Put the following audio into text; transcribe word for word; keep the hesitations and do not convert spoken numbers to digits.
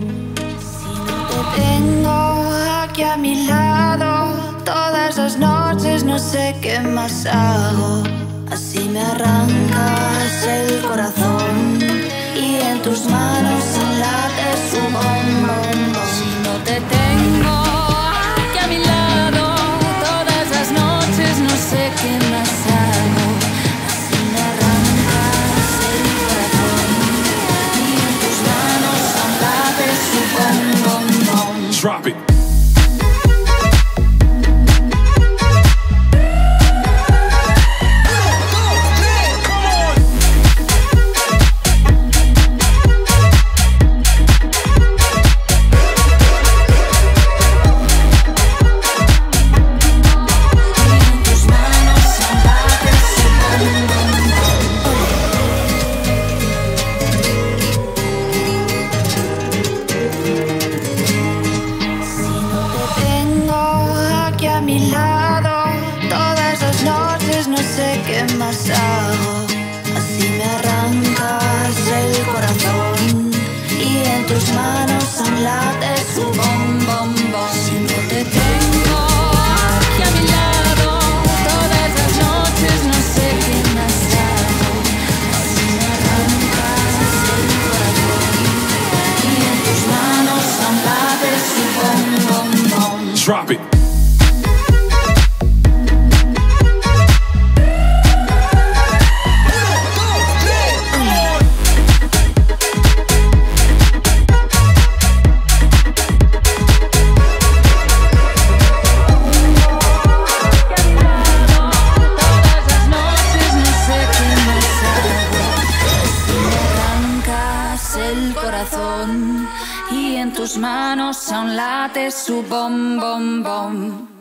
Si no te tengo aquí a mi lado, todas las noches no sé qué más hago. Así me arrancas el corazón y en tus manos late su bombón. Si no te tengo aquí a mi lado, todas las noches no sé qué más hago. Así me arrancas el corazón y en tus manos late su bombón. Drop it. Todas las noches no sé qué más hago. Así me arrancas el corazón y en tus manos aún late su bom, bom, bom. Si no te tengo aquí a mi lado, todas las noches no sé qué más hago. Así me arrancas el corazón y en tus manos aún late su bom, bom, bom. Drop it. El corazón y en tus manos aún late su bom, bom, bom.